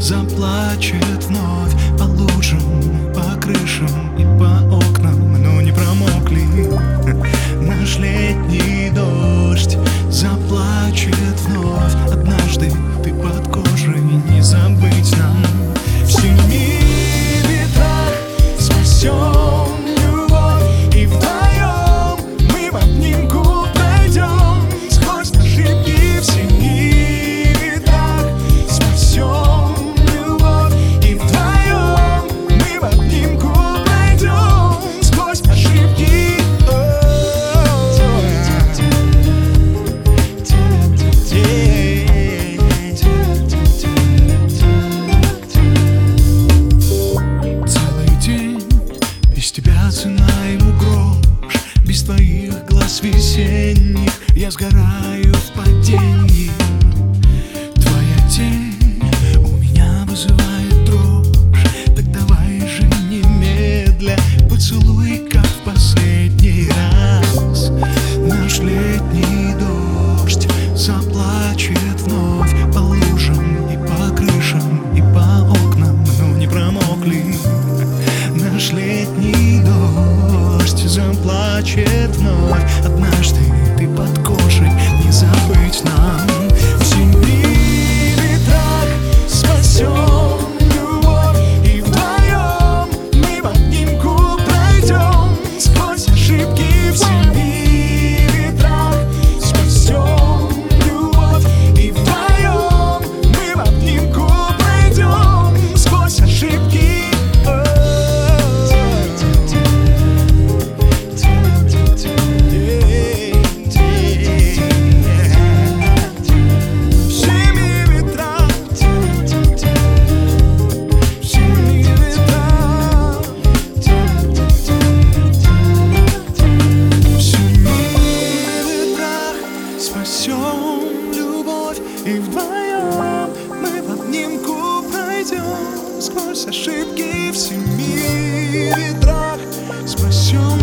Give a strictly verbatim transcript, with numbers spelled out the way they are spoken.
заплачет вновь по лужам, по крышам и по окнам, но не промокли. Наш летний дождь заплачет вновь. Однажды ты под кожей, не забыть нам. В семи ветрах спасем любовь, и вдвоем мы в обнимку пройдем сквозь ошибки. В семи ветрах спасем любовь, и вдвоем мы в обнимку пройдем сквозь ошибки. Без тебя цена ему грош, без твоих глаз весенних я сгораю в падении. Твоя тень у меня вызывает дрожь, так давай же немедля поцелуй, как в последний раз. Наш летний дождь заплачет вновь по лужам и по крышам и по окнам, но не промокли. Наш летний дождь заплачет вновь. Однажды ты под кожей, не забыть нам. В семи ветрах спасем любовь, и вдвоем мы в обнимку пройдем сквозь ошибки. В семи ветрах спасем любовь, и вдвоем мы в обнимку пройдем сквозь ошибки. Спасем любовь, и вдвоем мы в обнимку пройдем сквозь ошибки. В семи ветрах спасем